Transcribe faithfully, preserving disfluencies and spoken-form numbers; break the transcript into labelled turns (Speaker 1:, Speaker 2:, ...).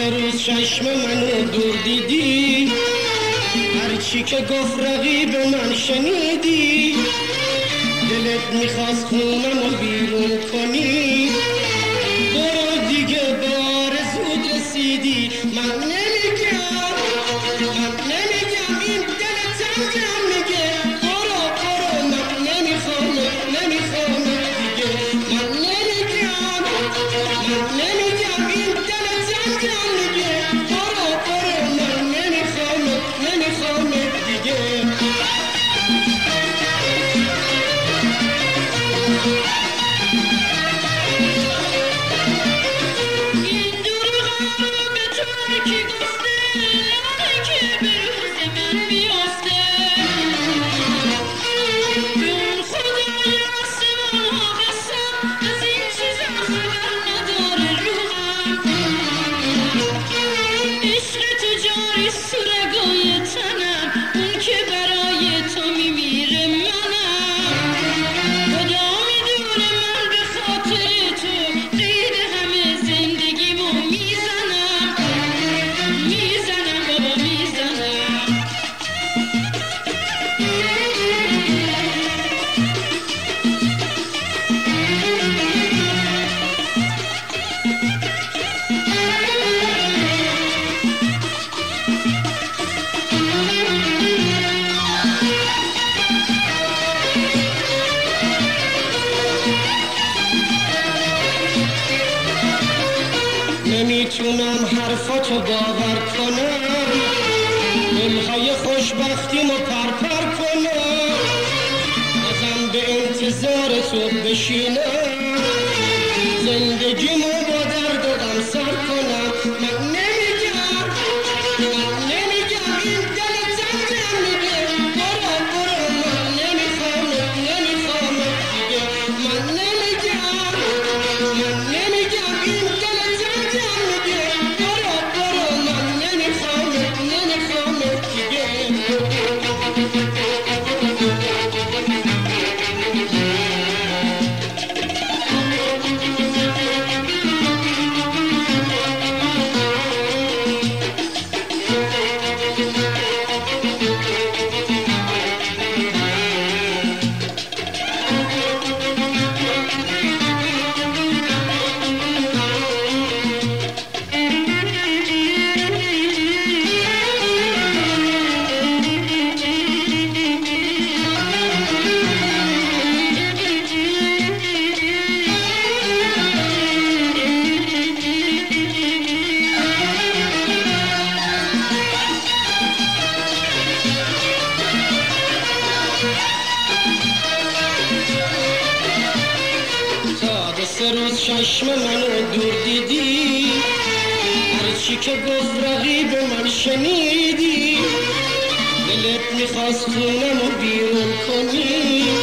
Speaker 1: سه روز چشم منو دور دیدی، هرچی که گفت رقیب من شنیدی، دلت میخواست خونمو بیرون کنی، برو دیگه بار زود رسیدی. من نمیگم من نمیگم این دلت هم میگه برو برو، من نمیخوام نمیخوام دیگه. من نمیگم من نمیگم این دلت هم میگه برو برو، من نمیخوام نمیخوام دیگه. نمیتونم حرفاتو باور کنم، دلهای خوشبختیمو پرپر کنم، ازم به انتظار تو بشینم، زندگیمو با درد و غم سر کنم. من نمیگم من نمیگم این دلت هم میگه برو برو، من نمیخوام نمیخوام دیگه. من نمیگم من نمیگم این دلت هم میگه برو برو، من نمیخوام نمیخوام دیگه. سه روز چشم منو دور دیدی، هرچی که گفت رقیب من شنیدی، دلت میخواست خونمو بیرون کنی،